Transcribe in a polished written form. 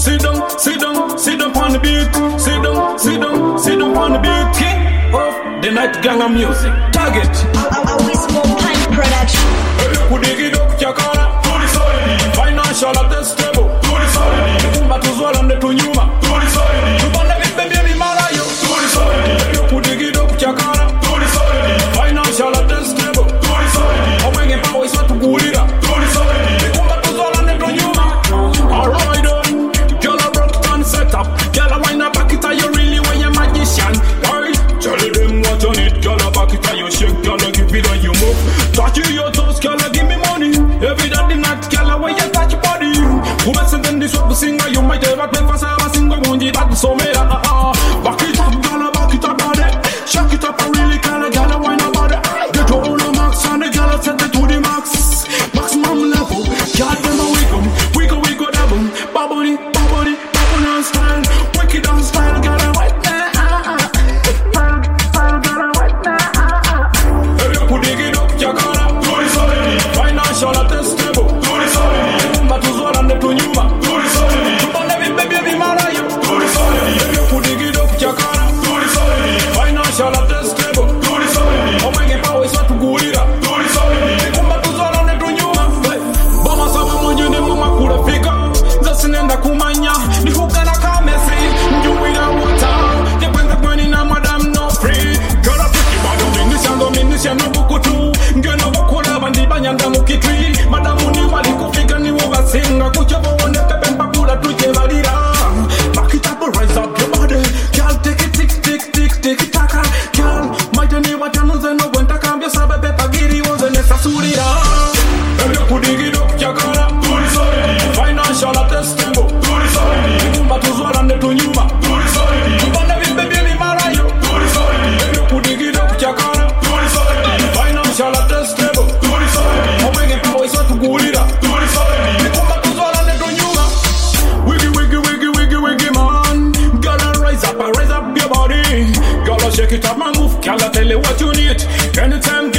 sit down on the beat. Sit down on the beat. King of the night gang of music. Target. I wish more pine production. Could dig it up, Chakara? Do the solid. Financial at the stable. Do the solid. Kumba to Zwal and the Tunyuma. Do the solid. You want to be baby Marayo. Do the solid. Could dig it up, Chakara? Do the solid. Financial at the stable. Do the solid. I'm bringing power is what to go it up. Do the solid. Kumba to Zwal and the Tunyuma. Alright, girl, I broke down set up. Girl, I wind up back it, you really when you're magician. Alright, tell them what you need. Girl, I back it, you shake. Girl, I give it and you move. Touch your toes, girl, I give me money. Every day, night, girl, when you touch your body. Who better than this what the singer? You might ever play for a single one, but so made back it up, girl, back it up, body. Shake it up, I really kinda, girl, I wind up body. Get all the max and the girl, set it to the max. Maximum level, girl, them a wiggle, double. Bubbly on style. Wicked on style, girl, I white now. Style, girl, I white now. Hey, you could dig it up, Chakara. Do the solid. Financial at the stable. Do the solid. Kumba to Zwal and the Tunyuma. Do the solid. You want to be baby Marayo. Do the solid. Hey, you could dig it up, Chakara. Do the solid. Financial at the stable. Do the solid. I'm bringing power is what to go it up. Do the solid. Kumba to Zwal and the Tunyuma. Bama sama mwenye ni mama kula fika. Zasinenda kumanya. Ni hukana kamesi. Njuwina wata. Jependa kweni na madam no free. Girl upiki bado minisha no bukutu. Ngena wakula bandi banyanga mukitwi. Madamu ni wali kufika ni wabasinga. Kuchobo wane pepe mpakula tuje valira. Back it up, rise up your body. Girl take it, tick it, taka. Girl, maite ni watanuze no gwenta kambia sabe pepa giri woze nesa surira. You could dig it up, Chakara. Do the solid. Financial at the stable. Do the solid. Kumba to Zwal and the Tunyuma. Do the solid. You want to be baby Marayo. Do the solid. You could dig it up, Chakara. Do the solid. Financial at the stable. Do the solid. I'm bringing power is what to go it up. Do the solid. Kumba to Zwal and the Tunyuma. Wiggy, man. Girl, rise up your body. Girl, shake it up, man, move. Girl, tell you what you need. Anytime.